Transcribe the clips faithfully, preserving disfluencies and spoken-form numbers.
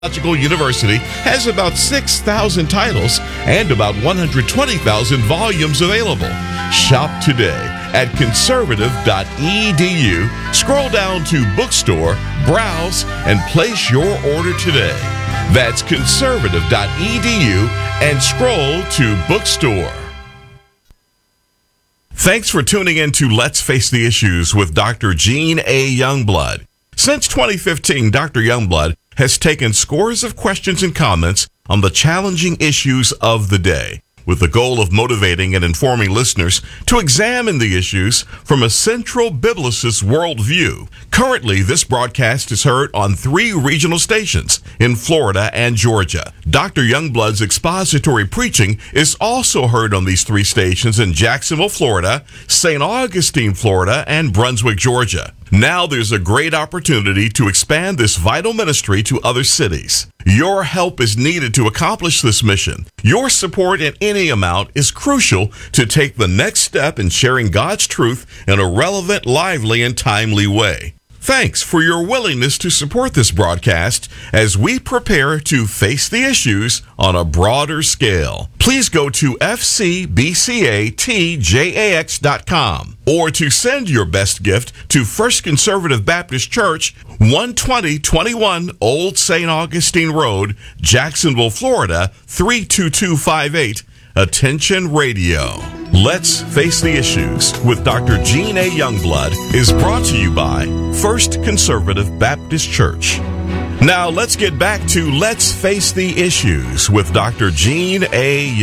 Theological University has about six thousand titles and about one hundred twenty thousand volumes available. Shop today at conservative dot e d u. Scroll down to Bookstore, browse, and place your order today. That's conservative dot e d u and scroll to Bookstore. Thanks for tuning in to Let's Face the Issues with Doctor Gene A. Youngblood. Since twenty fifteen, Doctor Youngblood has taken scores of questions and comments on the challenging issues of the day, with the goal of motivating and informing listeners to examine the issues from a central biblicist worldview. Currently, this broadcast is heard on three regional stations in Florida and Georgia. Doctor Youngblood's expository preaching is also heard on these three stations in Jacksonville, Florida, Saint Augustine, Florida, and Brunswick, Georgia. Now there's a great opportunity to expand this vital ministry to other cities. Your help is needed to accomplish this mission. Your support in any amount is crucial to take the next step in sharing God's truth in a relevant, lively, and timely way. Thanks for your willingness to support this broadcast as we prepare to face the issues on a broader scale. Please go to f c b c a t j a x dot com or to send your best gift to First Conservative Baptist Church, one twenty twenty-one Old Saint Augustine Road, Jacksonville, Florida, three two two five eight. Attention Radio. Let's Face the Issues with Doctor Gene A. Youngblood is brought to you by First Conservative Baptist Church. Now let's get back to Let's Face the Issues with Doctor Gene A.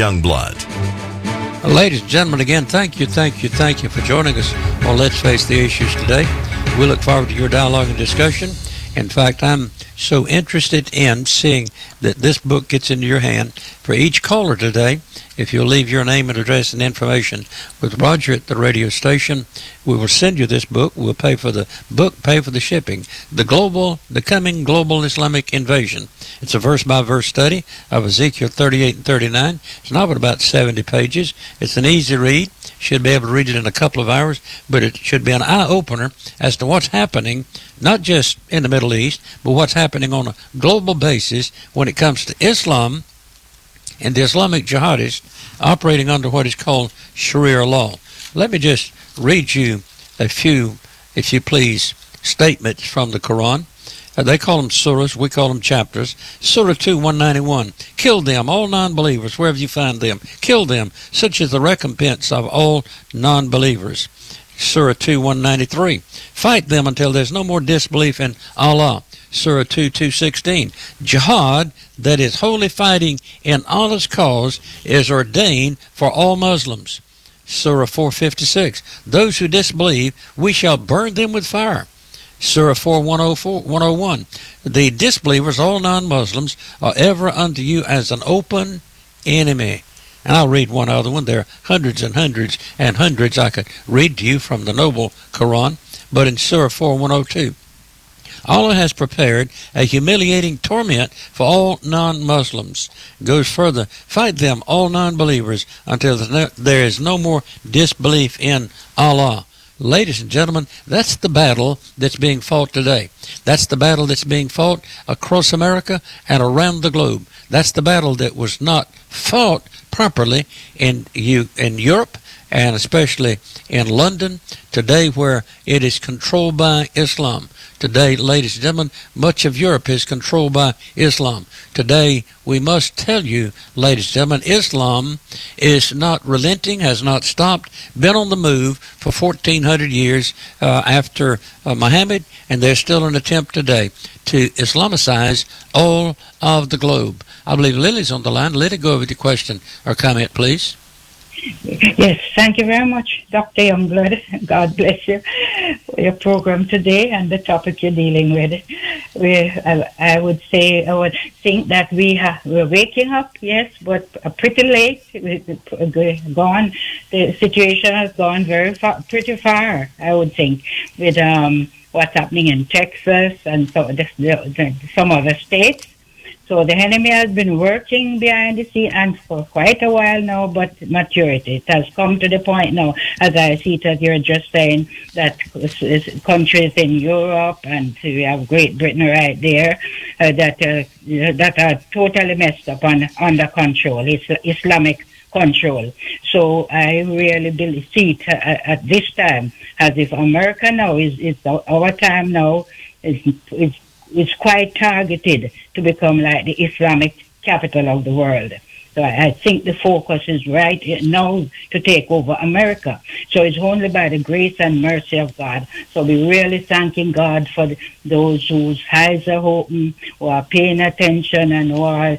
Youngblood. Ladies and gentlemen, again, thank you, thank you, thank you for joining us on Let's Face the Issues today. We look forward to your dialogue and discussion. In fact, I'm so interested in seeing that this book gets into your hand. For each caller today, if you'll leave your name and address and information with Roger at the radio station, we will send you this book. We'll pay for the book, pay for the shipping. The Global, the Coming Global Islamic Invasion. It's a verse-by-verse study of Ezekiel thirty-eight and thirty-nine. It's not but about seventy pages. It's an easy read. Should be able to read it in a couple of hours, but it should be an eye-opener as to what's happening, not just in the Middle East, but what's happening on a global basis when it comes to Islam and the Islamic jihadists operating under what is called Sharia law. Let me just read you a few, if you please, statements from the Quran. Uh, they call them surahs, we call them chapters. Surah two, one ninety-one. Kill them, all non-believers, wherever you find them. Kill them, such is the recompense of all non-believers. Surah two, one ninety-three. Fight them until there's no more disbelief in Allah. Surah two, two sixteen. Jihad, that is holy fighting in Allah's cause, is ordained for all Muslims. Surah four fifty-six. Those who disbelieve, we shall burn them with fire. Surah four, one oh four, one oh one. The disbelievers, all non-Muslims, are ever unto you as an open enemy. And I'll read one other one. There are hundreds and hundreds and hundreds I could read to you from the noble Quran. But in Surah four, one oh two, Allah has prepared a humiliating torment for all non-Muslims. Goes further, fight them, all non-believers, until there is no more disbelief in Allah. Ladies and gentlemen, that's the battle that's being fought today. That's the battle that's being fought across America and around the globe. That's the battle that was not fought properly in in Europe and especially in London today, where it is controlled by Islam. Today, ladies and gentlemen, much of Europe is controlled by Islam. Today, we must tell you, ladies and gentlemen, Islam is not relenting, has not stopped, been on the move for fourteen hundred years uh, after uh, Muhammad, and there's still an attempt today to Islamicize all of the globe. I believe Lily's on the line. Lily, go over with your question or comment, please. Yes, thank you very much, Doctor Youngblood. God bless you for your program today and the topic you're dealing with. We, I, I would say, I would think that we have, we're waking up, yes, but pretty late. We've gone, the situation has gone very far, pretty far, I would think, with um, what's happening in Texas and so the, the, some other states. So the enemy has been working behind the scene and for quite a while now, but maturity. It has come to the point now, as I see it, as you're just saying, that countries in Europe and we have Great Britain right there uh, that uh, that are totally messed up and under control. It's Islamic control. So I really believe, see it at, at this time as if America now is, is our time now is is is quite targeted to become like the Islamic capital of the world. So I, I think the focus is right now to take over America. So it's only by the grace and mercy of God. So we're really thanking God for the, those whose eyes are open, who are paying attention and who are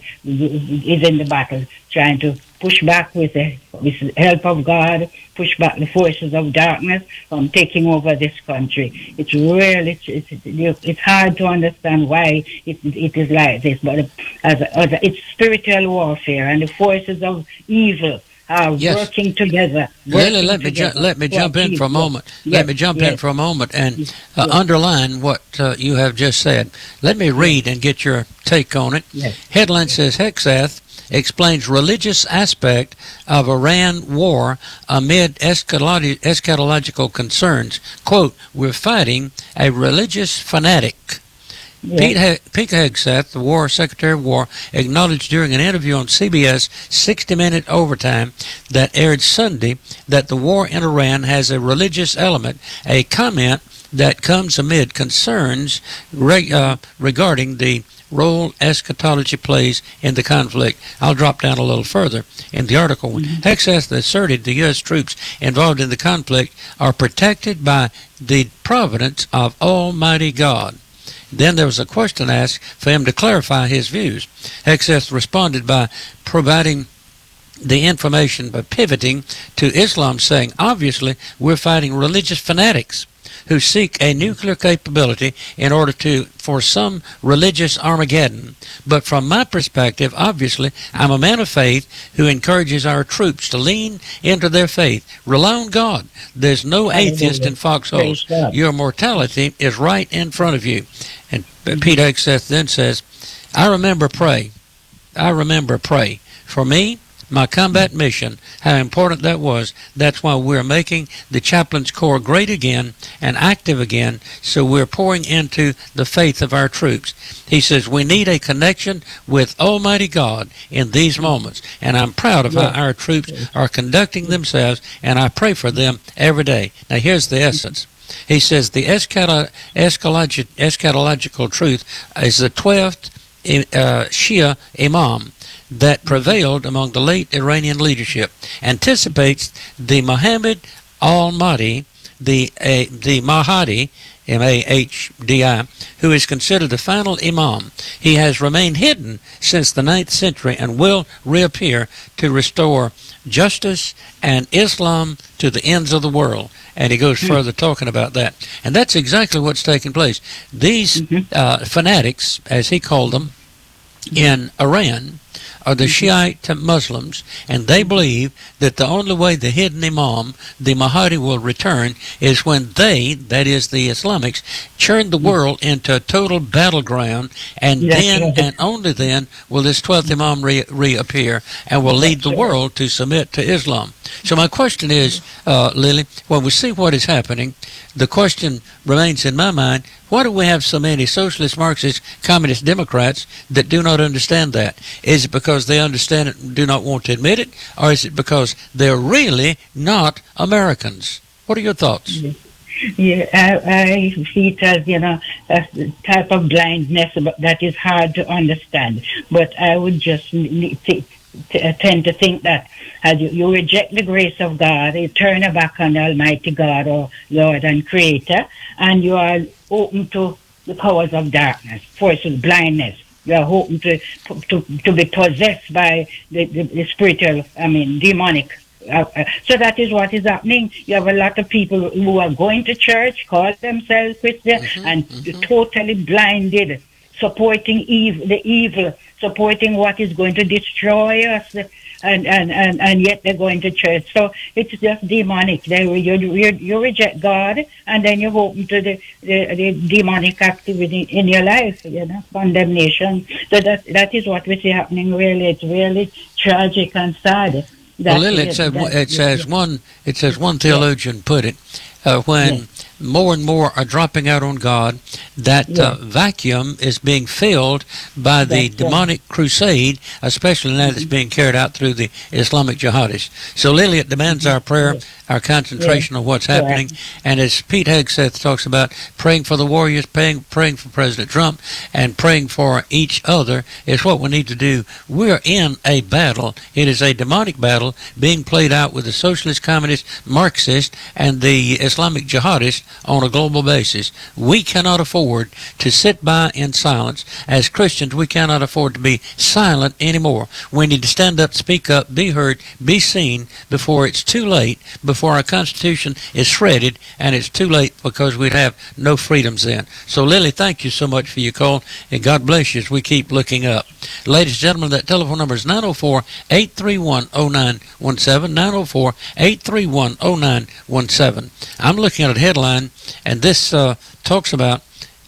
is in the battle, trying to push back with the, with the help of God, push back the forces of darkness from taking over this country. It's really, it's, it's, it's hard to understand why it, it is like this, but as, as it's spiritual warfare and the forces of evil are yes. working together. Lily, let me ju- let me jump in for a moment. Yes. Let me jump yes. in for a moment and uh, yes. underline what uh, you have just said. Let me read and get your take on it. Yes. Headline says Hexath explains religious aspect of Iran war amid eschatologi- eschatological concerns. Quote, we're fighting a religious fanatic. Yes. Pete, he- Pete Hegseth, the War Secretary of War, acknowledged during an interview on C B S sixty minute Overtime that aired Sunday that the war in Iran has a religious element, a comment that comes amid concerns re- uh, regarding the role eschatology plays in the conflict. I'll drop down a little further in the article. Mm-hmm. Hexath asserted the U S troops involved in the conflict are protected by the providence of Almighty God. Then there was a question asked for him to clarify his views. Hexath responded by providing the information by pivoting to Islam, saying, obviously, we're fighting religious fanatics who seek a nuclear capability in order to, for some religious Armageddon. But from my perspective, obviously, I'm a man of faith who encourages our troops to lean into their faith. Rely on God. There's no atheist in foxholes. Your mortality is right in front of you. And Pete Hegseth then says, I remember pray. I remember pray. For me, my combat mission, how important that was. That's why we're making the Chaplains Corps great again and active again, so we're pouring into the faith of our troops. He says we need a connection with Almighty God in these moments, and I'm proud of how our troops are conducting themselves, and I pray for them every day. Now here's the essence. He says the eschatolo- eschatologi- eschatological truth is the twelfth uh, Shia Imam that prevailed among the late Iranian leadership, anticipates the Muhammad Al-Mahdi, the uh, the Mahdi, M A H D I, who is considered the final Imam. He has remained hidden since the ninth century and will reappear to restore justice and Islam to the ends of the world. And he goes mm-hmm. further talking about that. And that's exactly what's taking place. These mm-hmm. uh, fanatics, as he called them, in Iran, are the Shiite Muslims, and they believe that the only way the hidden Imam, the Mahdi, will return is when they, that is the Islamics, churn the world into a total battleground, and yes, then yes. and only then will this twelfth Imam re- reappear and will lead the world to submit to Islam. So my question is, uh, Lily, when we see what is happening, the question remains in my mind, why do we have so many socialist, Marxist, communist Democrats that do not understand that? Is it because they understand it and do not want to admit it, or is it because they're really not Americans? What are your thoughts? Yeah, I, I see it as, you know, a type of blindness that is hard to understand. But I would just need to, to, tend to think that as you, you reject the grace of God, you turn your back on Almighty God or Lord and Creator, and you are open to the powers of darkness, forces, blindness. You are open to to, to be possessed by the, the, the spiritual, I mean, demonic. Uh, uh, so that is what is happening. You have a lot of people who are going to church, call themselves Christian, mm-hmm, and mm-hmm. totally blinded, supporting evil, the evil, supporting what is going to destroy us. and, and, and, and yet they're going to church. So it's just demonic. They, you, you, you reject God, and then you open to the, the, the demonic activity in your life, you know, condemnation. So that that is what we see happening. Really, it's really tragic and sad. Well, Lily, it says, it says one. It says one theologian yeah. put it uh, when yeah. more and more are dropping out on God, that yeah. uh, vacuum is being filled by the That's demonic right. crusade, especially now that's being carried out through the Islamic jihadists. So, Lily, it demands our prayer, our concentration yeah. on what's happening. Yeah. And as Pete Hegseth talks about, praying for the warriors, praying, praying for President Trump, and praying for each other is what we need to do. We're in a battle. It is a demonic battle being played out with the socialist, communist, Marxist, and the Islamic jihadists on a global basis. We cannot afford to sit by in silence. As Christians, we cannot afford to be silent anymore. We need to stand up, speak up, be heard, be seen before it's too late, before our Constitution is shredded, and it's too late because we'd have no freedoms then. So, Lily, thank you so much for your call, and God bless you as we keep looking up. Ladies and gentlemen, that telephone number is nine oh four, eight three one, oh nine one seven, nine oh four, eight three one, oh nine one seven. I'm looking at a headline, and this uh, talks about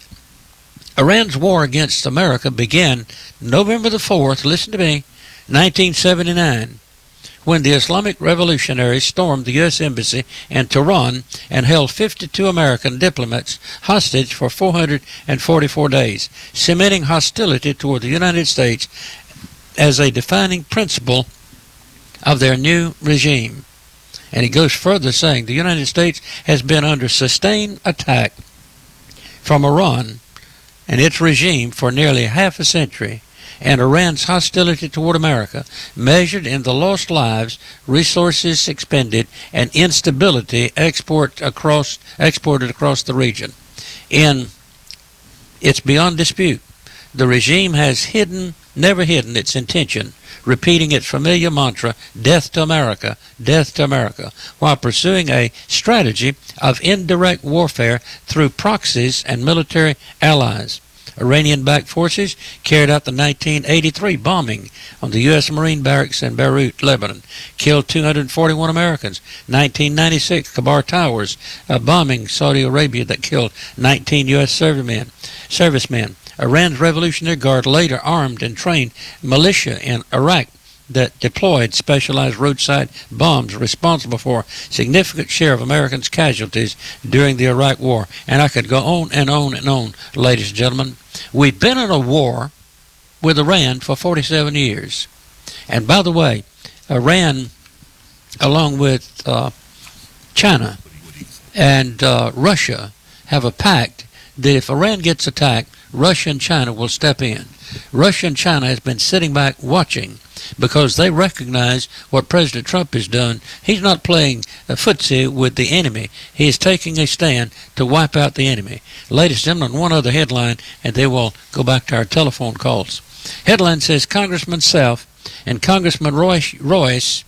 Iran's war against America began November the fourth, listen to me, nineteen seventy-nine, when the Islamic revolutionaries stormed the U S Embassy in Tehran and held fifty-two American diplomats hostage for four hundred forty-four days, cementing hostility toward the United States as a defining principle of their new regime. And he goes further, saying the United States has been under sustained attack from Iran and its regime for nearly half a century, and Iran's hostility toward America, measured in the lost lives, resources expended, and instability export across, exported across the region. In It's beyond dispute, the regime has hidden, never hidden its intention, repeating its familiar mantra, death to America, death to America, while pursuing a strategy of indirect warfare through proxies and military allies. Iranian-backed forces carried out the nineteen eighty-three bombing on the U S Marine barracks in Beirut, Lebanon, killed two hundred forty-one Americans. nineteen ninety-six, Kabar Towers, a bombing Saudi Arabia that killed nineteen U S servicemen. servicemen. Iran's Revolutionary Guard later armed and trained militia in Iraq that deployed specialized roadside bombs responsible for significant share of Americans' casualties during the Iraq War. And I could go on and on and on, ladies and gentlemen. We've been in a war with Iran for forty-seven years. And by the way, Iran, along with uh, China and uh, Russia, have a pact that if Iran gets attacked, Russia and China will step in. Russia and China has been sitting back watching because they recognize what President Trump has done. He's not playing a footsie with the enemy. He is taking a stand to wipe out the enemy. Ladies and gentlemen, one other headline, and then we'll go back to our telephone calls. Headline says, Congressman Self and Congressman Royce, Royce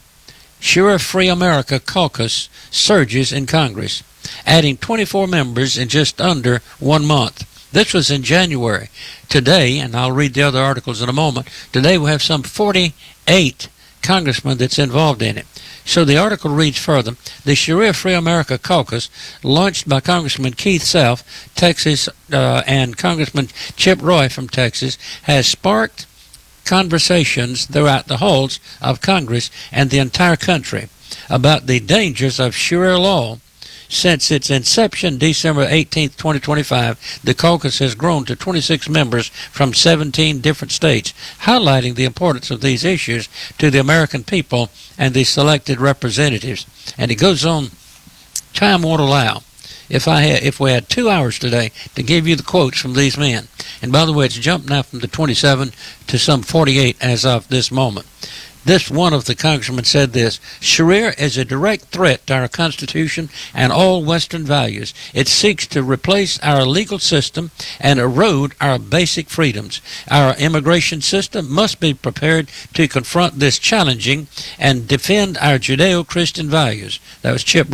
Sure Free America caucus surges in Congress, adding twenty-four members in just under one month. This was in January. Today, and I'll read the other articles in a moment, today we have some forty-eight congressmen that's involved in it. So the article reads further, the Sharia Free America Caucus, launched by Congressman Keith Self, Texas, uh, and Congressman Chip Roy from Texas, has sparked conversations throughout the halls of Congress and the entire country about the dangers of Sharia law. Since its inception, December eighteenth, twenty twenty-five, the caucus has grown to twenty-six members from seventeen different states, highlighting the importance of these issues to the American people and the selected representatives. And it goes on, time won't allow. If I had, if we had two hours today to give you the quotes from these men, and by the way, it's jumped now from the twenty-seven to some forty-eight as of this moment. This one of the congressmen said this, Sharia is a direct threat to our Constitution and all Western values. It seeks to replace our legal system and erode our basic freedoms. Our immigration system must be prepared to confront this challenging and defend our Judeo-Christian values. That was Chip Roy.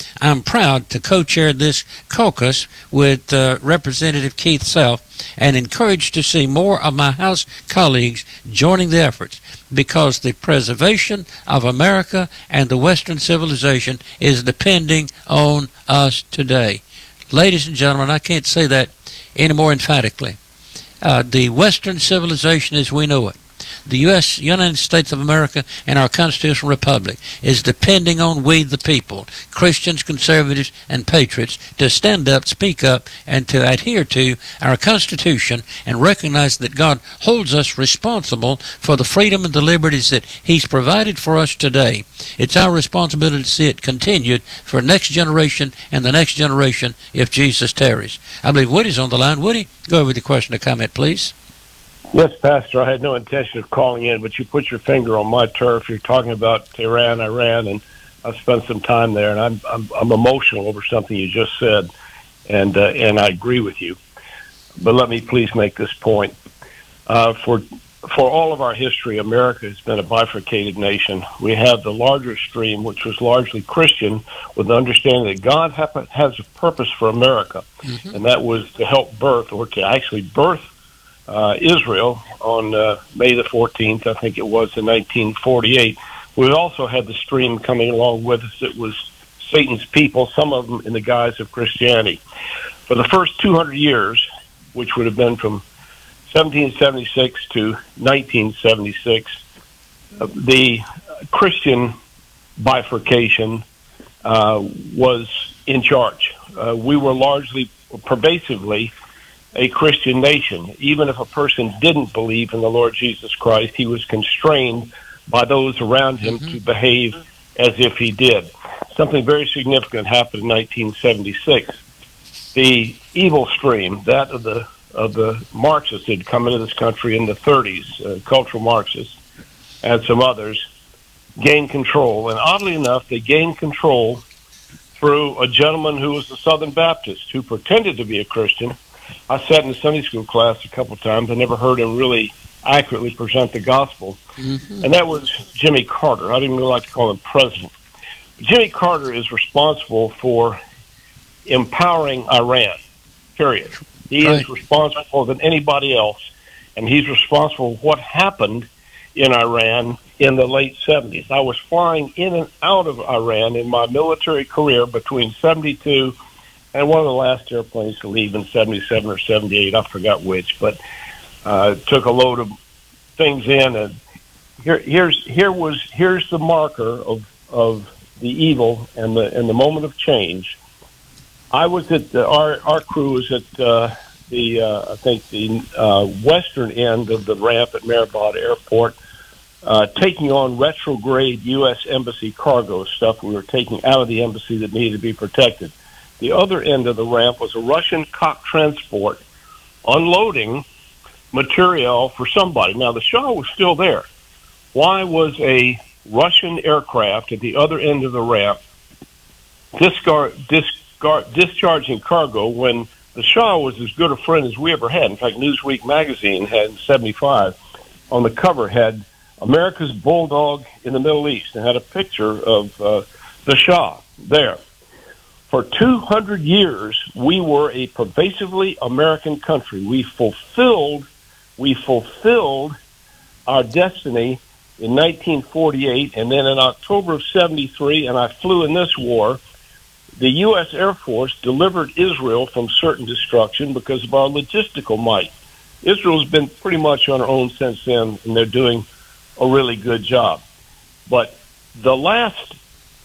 I'm proud to co-chair this caucus with uh, Representative Keith Self and encouraged to see more of my House colleagues joining the efforts, because the preservation of America and the Western civilization is depending on us today. Ladies and gentlemen, I can't say that any more emphatically. Uh, the Western civilization as we know it, the U S United States of America and our constitutional republic, is depending on we the people, Christians, conservatives, and patriots, to stand up, speak up, and to adhere to our Constitution and recognize that God holds us responsible for the freedom and the liberties that He's provided for us today. It's our responsibility to see it continued for next generation and the next generation if Jesus tarries. I believe Woody's on the line. Woody, go over the question or comment, please. Yes, Pastor, I had no intention of calling in, but you put your finger on my turf. You're talking about Tehran, Iran, and I've spent some time there, and I'm I'm, I'm emotional over something you just said, and uh, and I agree with you. But let me please make this point. Uh, for for all of our history, America has been a bifurcated nation. We have the larger stream, which was largely Christian, with the understanding that God ha- has a purpose for America, mm-hmm. and that was to help birth, or to actually birth, Uh, Israel on uh, May the fourteenth, I think it was, in nineteen forty-eight. We also had the stream coming along with us that was Satan's people, some of them in the guise of Christianity. For the first two hundred years, which would have been from seventeen seventy-six to nineteen seventy-six, uh, the Christian bifurcation uh, was in charge. Uh, we were largely, pervasively, a Christian nation. Even if a person didn't believe in the Lord Jesus Christ, he was constrained by those around him mm-hmm. to behave as if he did. Something very significant happened in nineteen seventy-six. The evil stream, that of the of the Marxists, had come into this country in the thirties, uh, cultural Marxists, and some others, gained control. And oddly enough, they gained control through a gentleman who was a Southern Baptist, who pretended to be a Christian. I sat in a Sunday school class a couple of times. I never heard him really accurately present the gospel. Mm-hmm. And that was Jimmy Carter. I didn't really like to call him president. Jimmy Carter is responsible for empowering Iran, period. He right. is responsible more than anybody else, and he's responsible for what happened in Iran in the late seventies. I was flying in and out of Iran in my military career between seventy-two and one of the last airplanes to leave in seventy-seven or seventy-eight, I forgot which, but uh, took a load of things in, and here, here's here was here's the marker of of the evil and the and the moment of change. I was at the, our our crew was at uh, the uh, I think the uh, western end of the ramp at Mehrabad Airport, uh, taking on retrograde U S Embassy cargo stuff we were taking out of the embassy that needed to be protected. The other end of the ramp was a Russian cock transport unloading material for somebody. Now, the Shah was still there. Why was a Russian aircraft at the other end of the ramp discard, discard, discharging cargo when the Shah was as good a friend as we ever had? In fact, Newsweek magazine had in seventy-five on the cover had America's Bulldog in the Middle East and had a picture of uh, the Shah there. For two hundred years, we were a pervasively American country. We fulfilled, we fulfilled our destiny in nineteen forty-eight, and then in October of seventy-three, and I flew in this war, the U S Air Force delivered Israel from certain destruction because of our logistical might. Israel's been pretty much on her own since then, and they're doing a really good job. But the last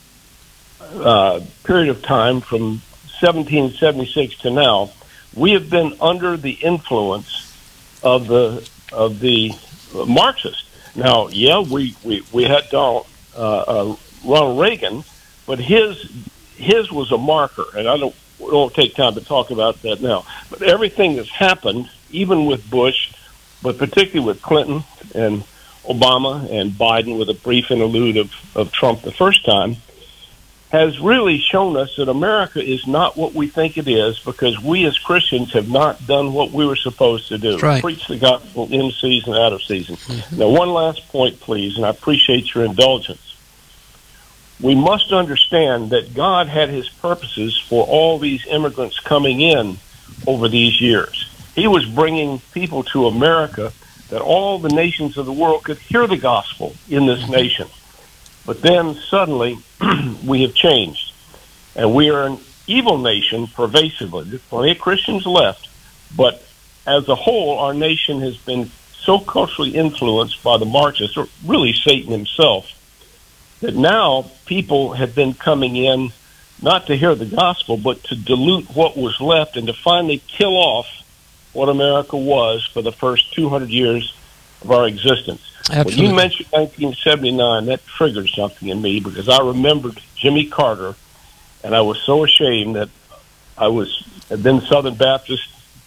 Uh, period of time from seventeen seventy-six to now, we have been under the influence of the of the Marxists. Now, yeah, we we, we had Donald, uh, uh, Ronald Reagan, but his his was a marker, and I don't we don't take time to talk about that now. But everything that's happened, even with Bush, but particularly with Clinton and Obama and Biden, with a brief interlude of, of Trump the first time, has really shown us that America is not what we think it is, because we as Christians have not done what we were supposed to do. Right. Preach the gospel in season, out of season. Mm-hmm. Now, one last point, please, and I appreciate your indulgence. we must understand that God had his purposes for all these immigrants coming in over these years. He was bringing people to America that all the nations of the world could hear the gospel in this nation. But then suddenly we have changed, and we are an evil nation pervasively. There's plenty of Christians left, but as a whole, our nation has been so culturally influenced by the Marxists, or really Satan himself, that now people have been coming in not to hear the gospel, but to dilute what was left and to finally kill off what America was for the first two hundred years of our existence. Absolutely. When you mentioned nineteen seventy-nine, that triggered something in me, because I remembered Jimmy Carter, and I was so ashamed that I was had been Southern Baptist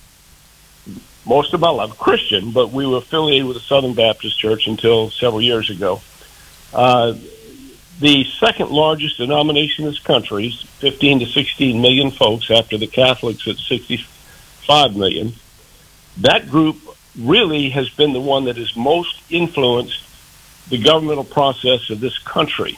most of my life, Christian, but we were affiliated with the Southern Baptist Church until several years ago. Uh, the second largest denomination in this country is fifteen to sixteen million folks, after the Catholics at sixty-five million. That group really has been the one that has most influenced the governmental process of this country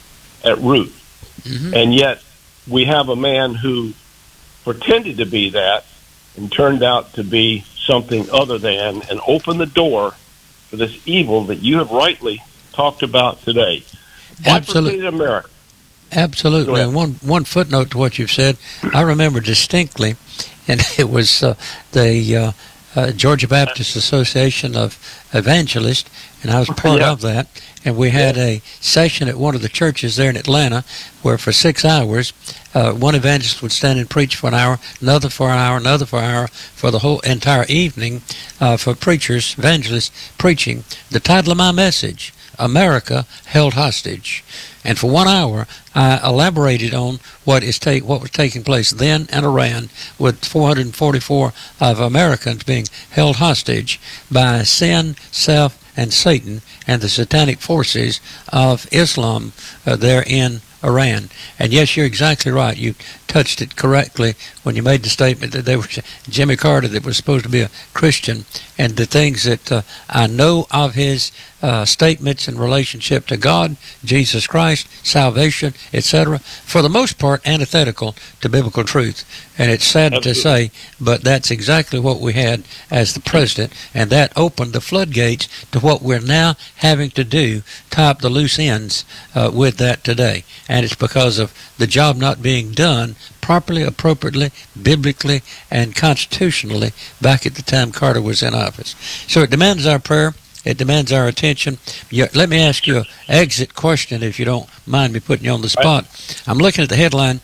at root. Mm-hmm. And yet we have a man who pretended to be that and turned out to be something other than, and opened the door for this evil that you have rightly talked about today. Absolutely. America. Absolutely. And one, one footnote to what you've said, I remember distinctly, and it was uh, the uh, uh, Georgia Baptist Association of Evangelists, and I was part yeah. of that. And we had yeah. a session at one of the churches there in Atlanta where for six hours, uh, one evangelist would stand and preach for an hour, another for an hour, another for an hour, for the whole entire evening uh, for preachers, evangelists, preaching. The title of my message, America Held Hostage. And for one hour, I elaborated on what is take what was taking place then in Iran, with four hundred forty-four of Americans being held hostage by sin, self, and Satan and the satanic forces of Islam uh, there in Iran. And yes, you're exactly right. You touched it correctly when you made the statement that there was Jimmy Carter that was supposed to be a Christian, and the things that uh, I know of his uh, statements in relationship to God, Jesus Christ, salvation, et cetera, for the most part antithetical to biblical truth. And it's sad Absolutely. to say, but that's exactly what we had as the president, and that opened the floodgates to what we're now having to do, tie up the loose ends uh, with that today. And it's because of the job not being done properly, appropriately, biblically, and constitutionally back at the time Carter was in office. So it demands our prayer. It demands our attention. You, let me ask you an exit question, if you don't mind me putting you on the spot. I'm looking at the headline,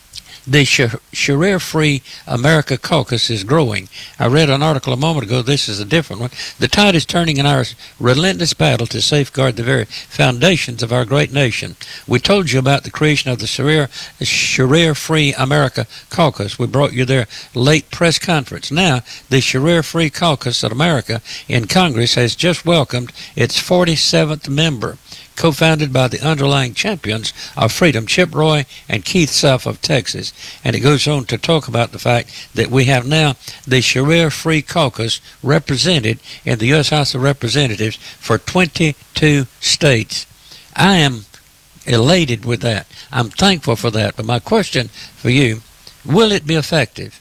The Sharia-Free America Caucus is growing. I read an article a moment ago. This is a different one. The tide is turning in our relentless battle to safeguard the very foundations of our great nation. We told you about the creation of the Sharia, Sharia-Free America Caucus. We brought you their late press conference. Now, the Sharia-Free Caucus of America in Congress has just welcomed its forty-seventh member, co-founded by the underlying champions of freedom, Chip Roy and Keith Self of Texas. And it goes on to talk about the fact that we have now the Sharia-Free Caucus represented in the U S House of Representatives for twenty-two states. I am elated with that. I'm thankful for that. But my question for you, will it be effective?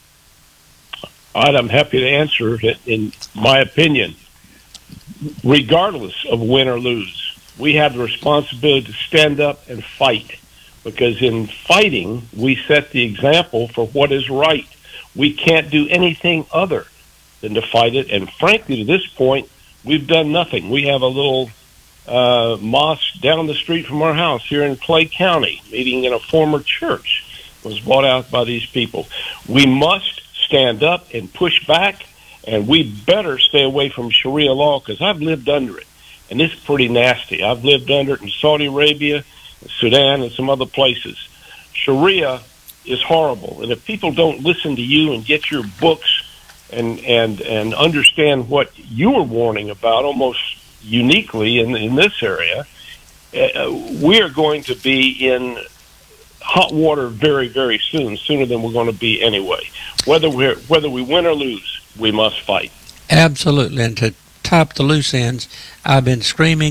All right, I'm happy to answer it. In my opinion, regardless of win or lose, we have the responsibility to stand up and fight, because in fighting, we set the example for what is right. We can't do anything other than to fight it. And frankly, to this point, we've done nothing. We have a little uh, mosque down the street from our house here in Clay County, meeting in a former church, was bought out by these people. We must stand up and push back, and we better stay away from Sharia law, because I've lived under it. And it's pretty nasty. I've lived under it in Saudi Arabia, Sudan, and some other places. Sharia is horrible. And if people don't listen to you and get your books and and, and understand what you were warning about almost uniquely in, in this area, uh, we are going to be in hot water very, very soon, sooner than we're going to be anyway. Whether we whether we win or lose, we must fight. Absolutely. And to top the loose ends, I've been screaming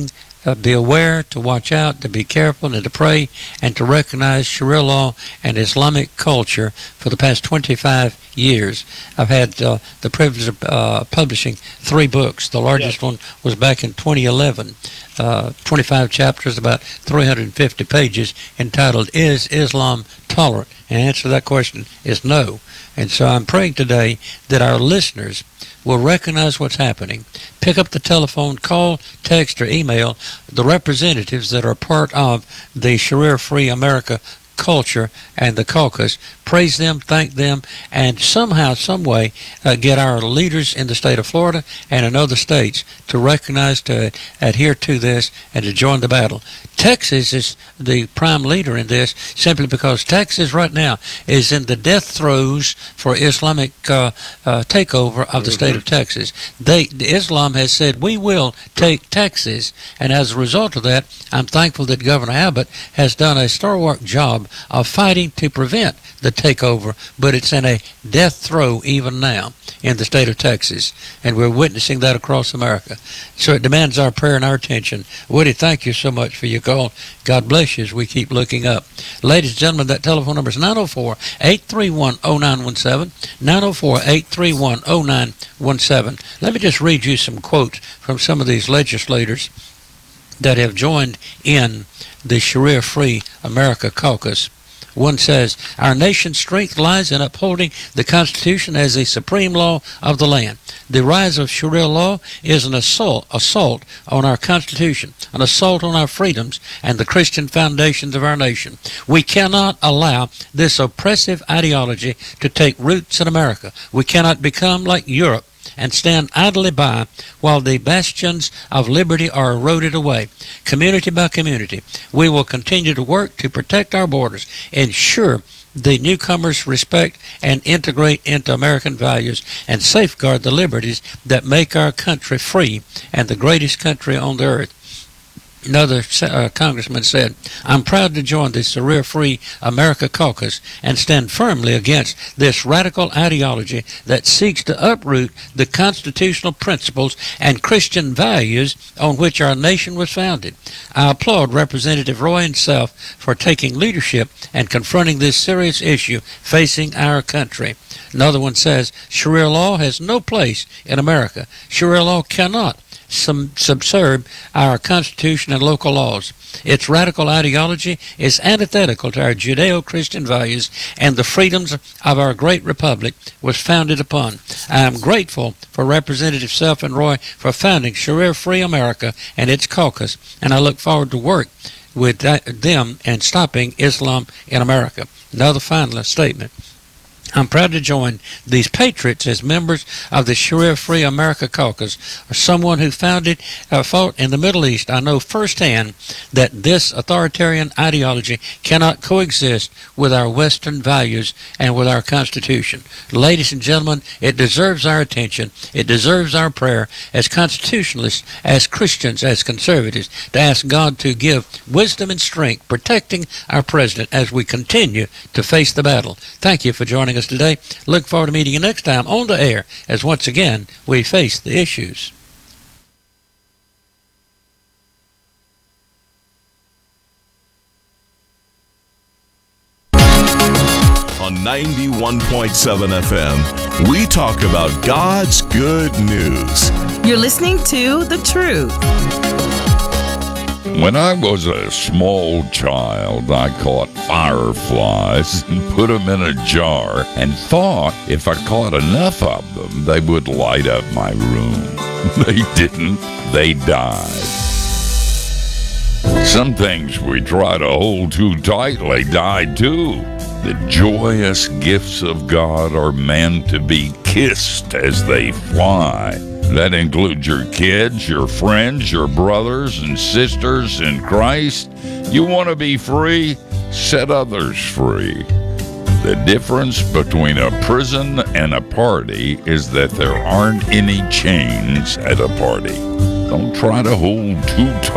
uh, be aware, to watch out, to be careful, and to pray, and to recognize Sharia law and Islamic culture for the past twenty-five years. I've had uh, the privilege of uh, publishing three books. The largest yes. one was back in twenty eleven. Uh, twenty-five chapters, about three hundred fifty pages, entitled, Is Islam Tolerant? And the answer to that question is no. And so I'm praying today that our listeners will recognize what's happening, pick up the telephone, call, text, or email the representatives that are part of the Sharia-free America culture and the caucus, praise them, thank them, and somehow, some way, uh, get our leaders in the state of Florida and in other states to recognize, to adhere to this, and to join the battle. Texas is the prime leader in this simply because Texas right now is in the death throes for Islamic uh, uh, takeover of the state of Texas. They, Islam has said, we will take Texas, and as a result of that, I'm thankful that Governor Abbott has done a stalwart job of fighting to prevent the takeover, but it's in a death throw even now in the state of Texas, and we're witnessing that across America. So it demands our prayer and our attention. Woody, thank you so much for your call. God bless you as we keep looking up. Ladies and gentlemen, that telephone number is nine oh four, eight three one, oh nine one seven, nine oh four, eight three one, oh nine one seven. Let me just read you some quotes from some of these legislators that have joined in the Sharia-free America caucus. One says, our nation's strength lies in upholding the Constitution as the supreme law of the land. The rise of Sharia law is an assault, assault on our Constitution, an assault on our freedoms and the Christian foundations of our nation. We cannot allow this oppressive ideology to take roots in America. We cannot become like Europe and stand idly by while the bastions of liberty are eroded away. Community by community, we will continue to work to protect our borders, ensure the newcomers respect and integrate into American values, and safeguard the liberties that make our country free and the greatest country on the earth. Another uh, congressman said, I'm proud to join the Sharia-free America caucus and stand firmly against this radical ideology that seeks to uproot the constitutional principles and Christian values on which our nation was founded. I applaud Representative Roy himself for taking leadership and confronting this serious issue facing our country. Another one says, Sharia law has no place in America. Sharia law cannot Some subserve our Constitution and local laws. Its radical ideology is antithetical to our Judeo-Christian values and the freedoms of our great republic was founded upon. I am grateful for Representative Self and Roy for founding Sharia-free America and its caucus, and I look forward to work with that, them and stopping Islam in America. Another final statement. I'm proud to join these patriots as members of the Sharia-free America caucus, or someone who founded, uh, fought in the Middle East. I know firsthand that this authoritarian ideology cannot coexist with our Western values and with our Constitution. Ladies and gentlemen, it deserves our attention. It deserves our prayer as constitutionalists, as Christians, as conservatives, to ask God to give wisdom and strength, protecting our president as we continue to face the battle. Thank you for joining us today. Look forward to meeting you next time on the air as once again we face the issues. On ninety-one point seven F M, we talk about God's good news. You're listening to The Truth. When I was a small child, I caught fireflies and put them in a jar and thought if I caught enough of them, they would light up my room. They didn't. They died. Some things we try to hold too tightly died too. The joyous gifts of God are meant to be kissed as they fly. That includes your kids, your friends, your brothers and sisters in Christ. You want to be free? Set others free. The difference between a prison and a party is that there aren't any chains at a party. Don't try to hold too tight.